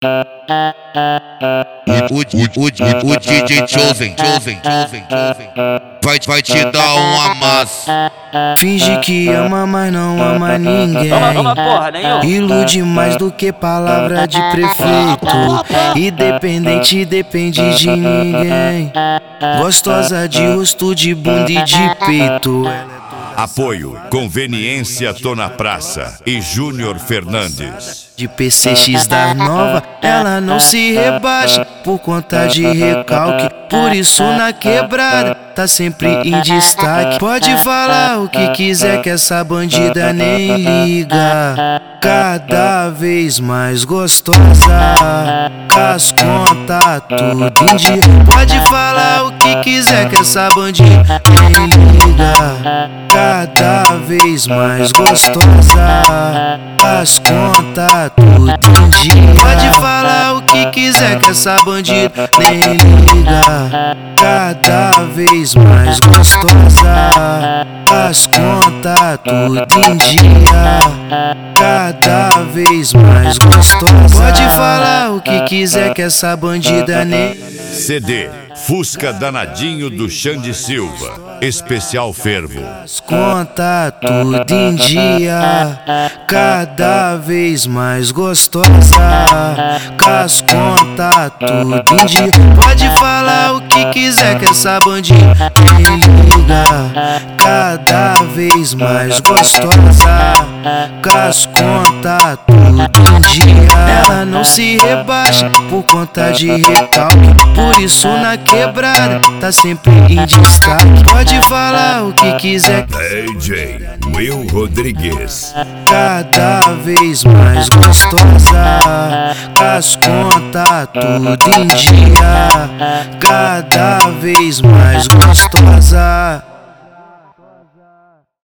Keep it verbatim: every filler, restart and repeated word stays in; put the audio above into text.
O, o, o, o, o D J Chosen, Chosen, Chosen, Chosen vai, vai te dar um amasso. Finge que ama, mas não ama ninguém. Ilude mais do que palavra de prefeito. Independente, depende de ninguém. Gostosa de rosto, de bunda e de peito. Apoio, Conveniência Tô na Praça e Júnior Fernandes. De P C X da nova, ela não se rebaixa por conta de recalque. Por isso na quebrada tá sempre em destaque. Pode falar o que quiser que essa bandida nem liga. Cada vez mais gostosa, cas conta tudo em dia. Pode falar o que quiser que essa bandida nem liga. Cada vez mais gostosa, as conta tudo em dia. Pode falar o que quiser que essa bandida nem liga. Cada vez mais gostosa, as conta tudo em dia. Cada vez mais gostosa. Pode falar o que quiser que essa bandida nem. C D Fusca Danadinho do Xande Silva, especial fervo. Conta tudo em dia, cada vez mais gostosa. Cas conta tudo em dia. Pode falar o que quiser que essa bandida nem liga. Cada vez mais gostosa, cas conta tudo em dia. Ela não se rebaixa por conta de recalque. Por isso na quebrada tá sempre em destaque. Pode falar o que quiser. D J Will Rodrigues. Cada vez mais gostosa, cas conta tudo em dia. Cada vez mais gostosa.